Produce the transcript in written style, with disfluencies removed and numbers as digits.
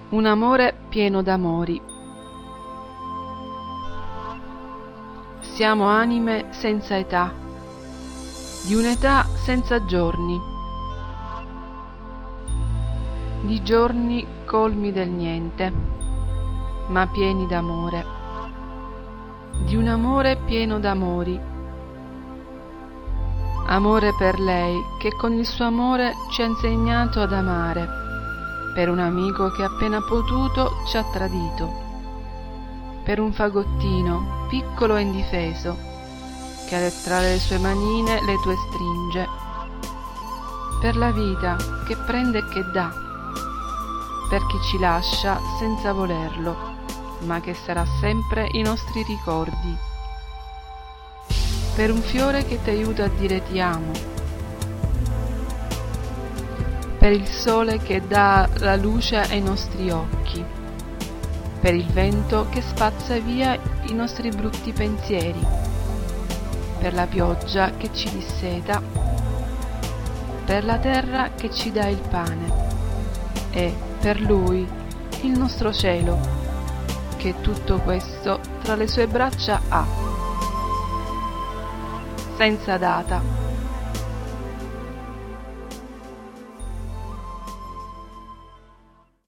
Un amore pieno d'amori. Siamo anime senza età, di un'età senza giorni, di giorni colmi del niente, ma pieni d'amore, di un amore pieno d'amori. Amore per lei che con il suo amore ci ha insegnato ad amare, per un amico che appena potuto ci ha tradito, per un fagottino piccolo e indifeso che tra le sue manine le tue stringe, per la vita che prende e che dà, per chi ci lascia senza volerlo, ma che sarà sempre i nostri ricordi, per un fiore che ti aiuta a dire ti amo, per il sole che dà la luce ai nostri occhi, per il vento che spazza via i nostri brutti pensieri, per la pioggia che ci disseta, per la terra che ci dà il pane e per lui, il nostro cielo, che tutto questo tra le sue braccia ha, senza data.